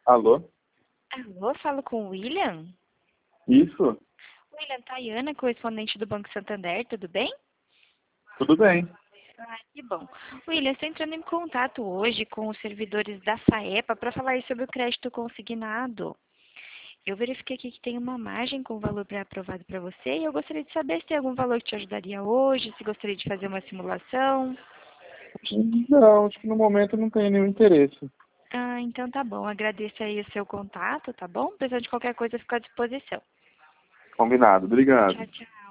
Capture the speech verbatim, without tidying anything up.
Alô? Alô, falo com o William? Isso? William, Tayana, correspondente do Banco Santander, tudo bem? Tudo bem. Ah, que bom. William, estou entrando em contato hoje com os servidores da FAEPA para falar sobre o crédito consignado. Eu verifiquei aqui que tem uma margem com valor pré-aprovado para você e eu gostaria de saber se tem algum valor que te ajudaria hoje, se gostaria de fazer uma simulação. Não, acho que no momento não tenho nenhum interesse. Ah, então tá bom. Agradeço aí o seu contato, tá bom? Precisando de qualquer coisa, fico à disposição. Combinado. Obrigado. Tchau, tchau.